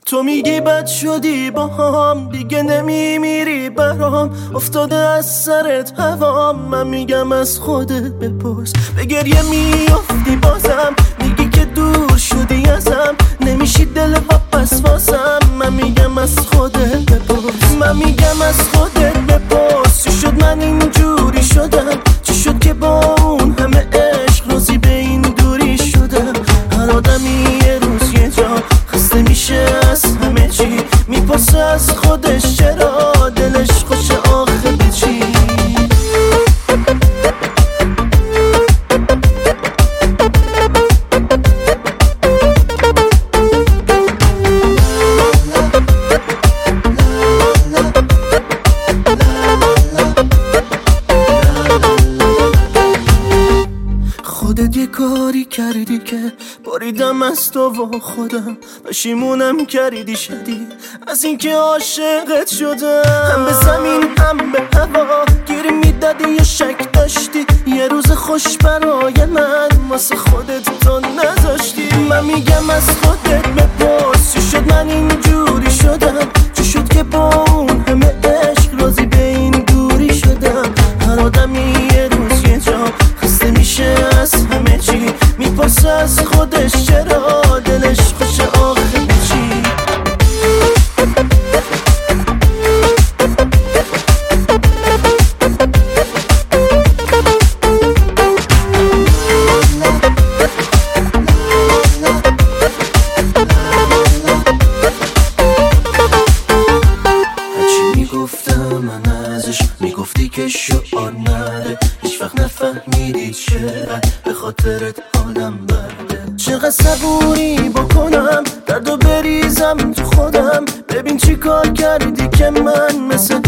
تو میگی بد شدی با هم، دیگه نمیمیری برام، افتاده از سرت هوام. من میگم از خودت بپرس، به گریه میافتی بازم، میگی که دور شدی ازم، نمیشی دل واپس واسم. من میگم از خودت بپرس، من میگم از خودت بپرس، چی شد من اینجوری شدم؟ چی شد که با اون همه عشق راضی به این دوری شدم؟ هر آدمی یه روز یه جا خسته میشه از همه چی، میپرسه از خودش چرا دلش خوشه آخه به چی. خودت یه کاری کردی که باریدم از تو و خودم، پشیمونم کردی شدید از اینکه عاشقت شدم. هم به زمین هم به هوا گیری میدادی، یه شک داشتی، یه روز خوش برای من واسه خودت تو نذاشتی. من میگم از خودت بپرس، چی شد من اینجوری شدم؟ چی شد که با اون همه عشق راضی به این دوری شدم؟ هر آدمی یه روز یه جا خسته میشه از همه چی، میپرسه از خودش چرا دلش خوشه آخه به چی. هرچی میگفتم من ازش، میگفتی که شعار نره، هیچ وقت نفهمیدی چرا به خاطرت حالم برده. چقدر صبوری بکنم دردو بریزم تو خودم، ببین چی کار کردی که من مثل